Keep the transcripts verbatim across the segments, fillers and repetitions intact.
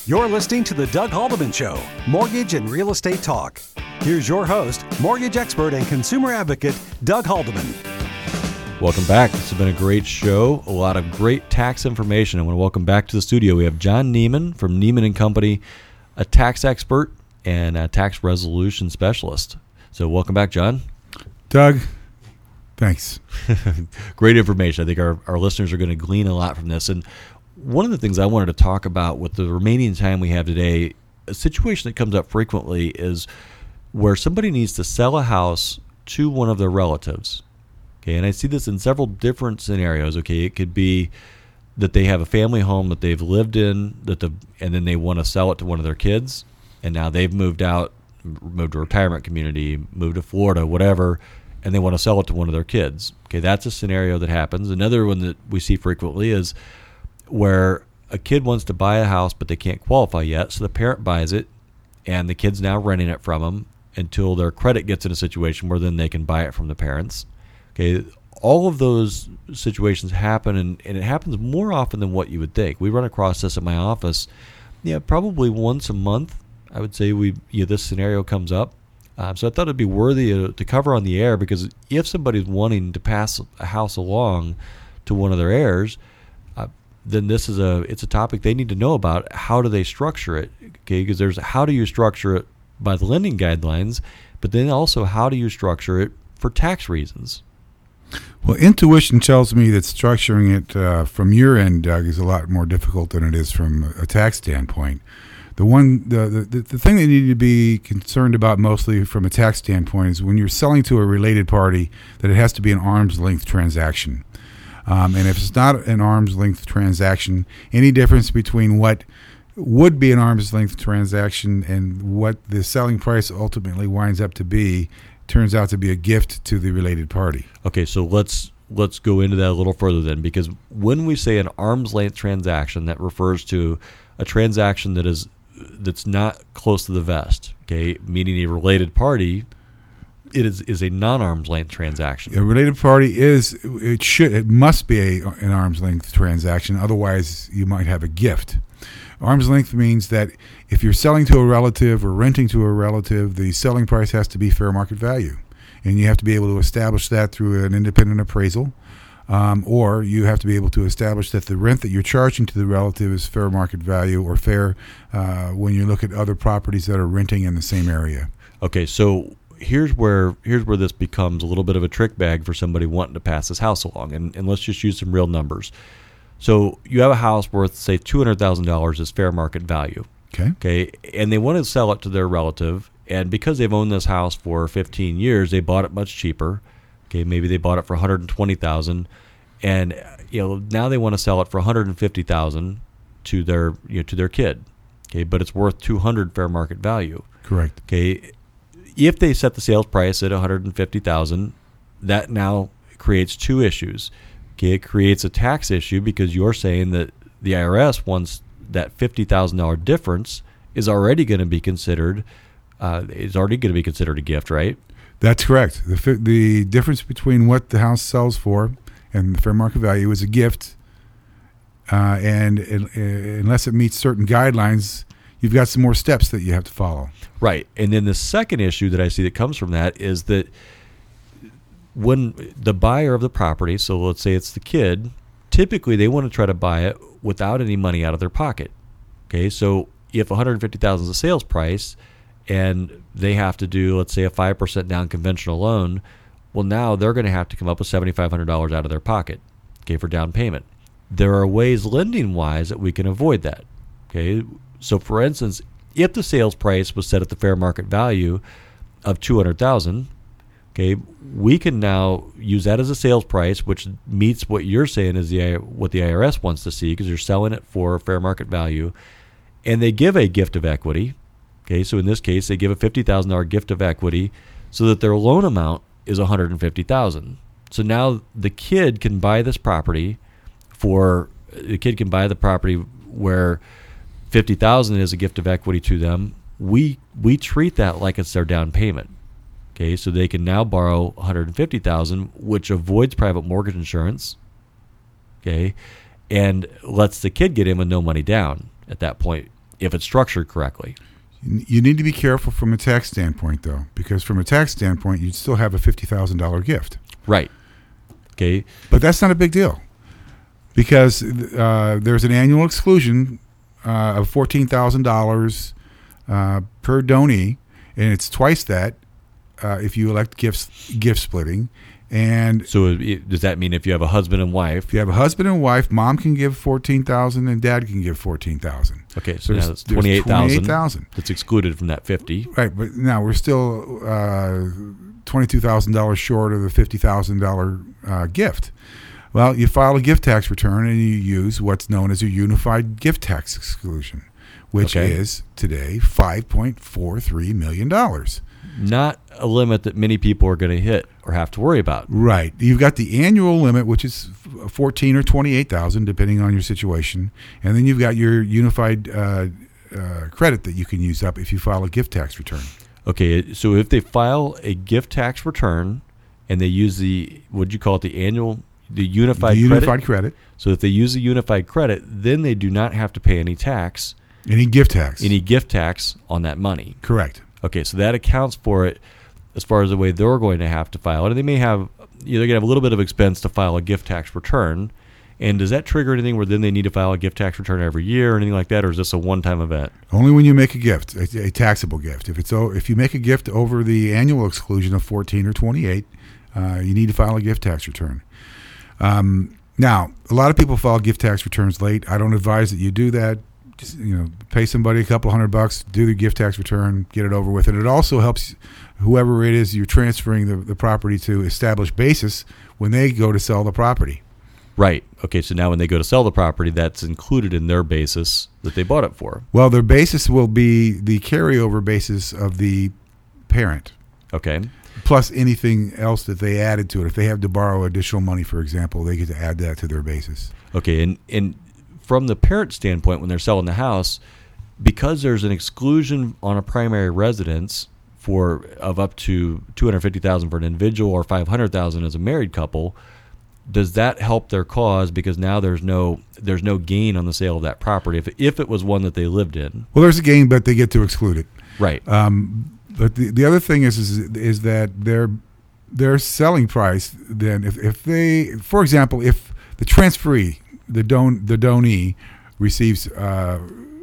You're listening to The Doug Haldeman Show, Mortgage and Real Estate Talk. Here's your host, mortgage expert and consumer advocate, Doug Haldeman. Welcome back. This has been a great show. A lot of great tax information. I want to welcome back to the studio. We have John Neiman from Neiman and Company, a tax expert and a tax resolution specialist. So welcome back, John. Doug, thanks. Great information. I think our, our listeners are going to glean a lot from this. And one of the things I wanted to talk about with the remaining time we have today, a situation that comes up frequently is where somebody needs to sell a house to one of their relatives. Okay, and I see this in several different scenarios. Okay, it could be that they have a family home that they've lived in, that the and then they want to sell it to one of their kids, and now they've moved out, moved to a retirement community, moved to Florida, whatever, and they want to sell it to one of their kids. Okay, that's a scenario that happens. Another one that we see frequently is where a kid wants to buy a house, but they can't qualify yet, so the parent buys it, and the kid's now renting it from them until their credit gets in a situation where then they can buy it from the parents. Okay, all of those situations happen, and, and it happens more often than what you would think. We run across this at my office, yeah, probably once a month. I would say we, you know, this scenario comes up. Uh, so I thought it'd be worthy to, to cover on the air, because if somebody's wanting to pass a house along to one of their heirs, uh, then this is a it's a topic they need to know about. How do they structure it? Okay, because there's how do you structure it by the lending guidelines, but then also how do you structure it for tax reasons? Well, intuition tells me that structuring it uh, from your end, Doug, is a lot more difficult than it is from a tax standpoint. The one, the, the the thing that you need to be concerned about mostly from a tax standpoint is when you're selling to a related party, that it has to be an arm's length transaction. Um, and if it's not an arm's length transaction, any difference between what would be an arm's length transaction and what the selling price ultimately winds up to be turns out to be a gift to the related party. Okay, so let's let's go into that a little further then, because when we say an arm's length transaction, that refers to a transaction that is that's not close to the vest. Okay, meaning a related party, it is is a non-arm's length transaction. A related party is it should it must be a, an arm's length transaction. Otherwise, you might have a gift. Arm's length means that if you're selling to a relative or renting to a relative, the selling price has to be fair market value. And you have to be able to establish that through an independent appraisal, um, or you have to be able to establish that the rent that you're charging to the relative is fair market value or fair uh, when you look at other properties that are renting in the same area. Okay, so here's where here's where this becomes a little bit of a trick bag for somebody wanting to pass this house along. And, and let's just use some real numbers. So you have a house worth, say, two hundred thousand dollars is fair market value. Okay. Okay. And they want to sell it to their relative. And because they've owned this house for fifteen years, they bought it much cheaper. Okay. Maybe they bought it for one hundred twenty thousand dollars. And you know now they want to sell it for one hundred fifty thousand dollars to their you know to their kid. Okay. But it's worth two hundred fair market value. Correct. Okay. If they set the sales price at one hundred fifty thousand dollars, that now creates two issues. Okay, it creates a tax issue because you're saying that the I R S wants that fifty thousand dollars difference is already going to be considered uh, is already going to be considered a gift, right? That's correct. The the difference between what the house sells for and the fair market value is a gift, uh, and it, uh, unless it meets certain guidelines, you've got some more steps that you have to follow. Right, and then the second issue that I see that comes from that is that when the buyer of the property, so let's say it's the kid, typically they want to try to buy it without any money out of their pocket. Okay, so if one hundred fifty thousand dollars is the sales price and they have to do, let's say, a five percent down conventional loan, well, now they're going to have to come up with seven thousand five hundred dollars out of their pocket, okay, for down payment. There are ways lending-wise that we can avoid that. Okay, so for instance, if the sales price was set at the fair market value of two hundred thousand dollars, okay, we can now use that as a sales price, which meets what you're saying is the what the I R S wants to see, because you're selling it for fair market value, and they give a gift of equity. Okay, so in this case, they give a fifty thousand dollars gift of equity, so that their loan amount is one hundred fifty thousand dollars. So now the kid can buy this property for the kid can buy the property where fifty thousand dollars is a gift of equity to them. We we treat that like it's their down payment. Okay, so they can now borrow one hundred fifty thousand dollars, which avoids private mortgage insurance. Okay, and lets the kid get in with no money down at that point. if it's structured correctly. You need to be careful from a tax standpoint, though, because from a tax standpoint, you'd still have a fifty thousand dollars gift. Right. Okay. But that's not a big deal because uh, there's an annual exclusion uh, of fourteen thousand dollars uh, per donee, and it's twice that uh, if you elect gifts, gift splitting. And so it, does that mean if you have a husband and wife? If you have a husband and wife, mom can give fourteen thousand dollars and dad can give fourteen thousand dollars. Okay, so there's, now that's twenty-eight thousand dollars that's excluded from that fifty. Right, but now we're still uh, twenty-two thousand dollars short of the fifty thousand dollars uh, gift. Well, you file a gift tax return and you use what's known as a unified gift tax exclusion, which okay. is today five point four three million dollars. Not a limit that many people are going to hit or have to worry about. Right. You've got the annual limit, which is fourteen or twenty-eight thousand, depending on your situation, and then you've got your unified uh, uh, credit that you can use up if you file a gift tax return. Okay. So if they file a gift tax return and they use the, what do you call it, the annual, the unified the credit? unified credit. So if they use the unified credit, then they do not have to pay any tax. Any gift tax. Any gift tax on that money. Correct. Okay, so that accounts for it as far as the way they're going to have to file it. And they may have, you know, they're going to have a little bit of expense to file a gift tax return. And does that trigger anything where then they need to file a gift tax return every year or anything like that, or is this a one-time event? Only when you make a gift, a, a taxable gift. If it's if you make a gift over the annual exclusion of fourteen or twenty-eight, uh, you need to file a gift tax return. Um, now, a lot of people file gift tax returns late. I don't advise that you do that. Just, you know, pay somebody a couple hundred bucks, do the gift tax return, get it over with. And it also helps whoever it is you're transferring the, the property to establish basis when they go to sell the property. Right. Okay, so now when they go to sell the property, that's included in their basis that they bought it for. Well, their basis will be the carryover basis of the parent. Okay. Plus anything else that they added to it. If they have to borrow additional money, for example, they get to add that to their basis. Okay, and and from the parent standpoint, when they're selling the house, because there's an exclusion on a primary residence for of up to two hundred fifty thousand dollars for an individual or five hundred thousand dollars as a married couple, does that help their cause because now there's no there's no gain on the sale of that property if if it was one that they lived in? Well, there's a gain, but they get to exclude it. Right. Um, but the, the other thing is, is is that their their selling price then if, if they for example if the transferee the don the donee receives uh,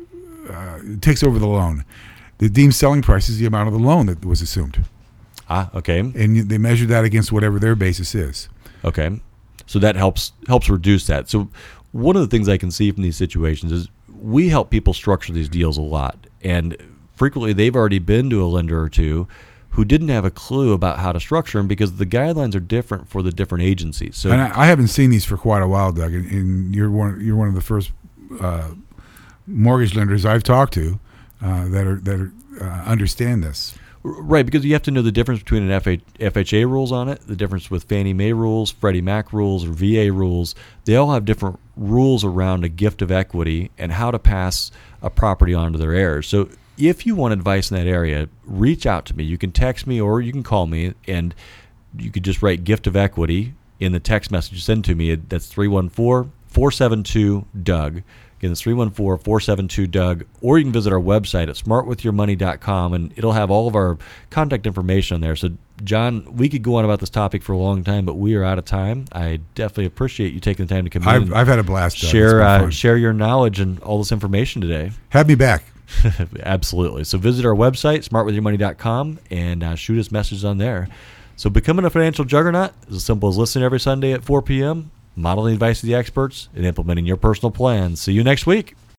uh, takes over the loan, the deemed selling price is the amount of the loan that was assumed. Ah, okay. And they measure that against whatever their basis is. Okay. So that helps helps reduce that. So one of the things I can see from these situations is we help people structure these deals a lot. And frequently they've already been to a lender or two who didn't have a clue about how to structure them because the guidelines are different for the different agencies. So, and I, I haven't seen these for quite a while, Doug. And, and you're one you're one of the first uh, mortgage lenders I've talked to uh, that are that are, uh, understand this. Right, because you have to know the difference between an F H A rules on it, the difference with Fannie Mae rules, Freddie Mac rules, or V A rules. They all have different rules around a gift of equity and how to pass a property on to their heirs. So if you want advice in that area, reach out to me. You can text me or you can call me, and you could just write gift of equity in the text message you send to me. That's three one four, four seven two, D U G. Again, it's three one four, four seven two, D U G. Or you can visit our website at smart with your money dot com, and it'll have all of our contact information on there. So, John, we could go on about this topic for a long time, but we are out of time. I definitely appreciate you taking the time to come I've, in. I've had a blast. Doug. Share, uh, share your knowledge and all this information today. Have me back. Absolutely. So visit our website, smart with your money dot com, and uh, shoot us messages on there. So becoming a financial juggernaut is as simple as listening every Sunday at four p.m., modeling advice of the experts, and implementing your personal plans. See you next week.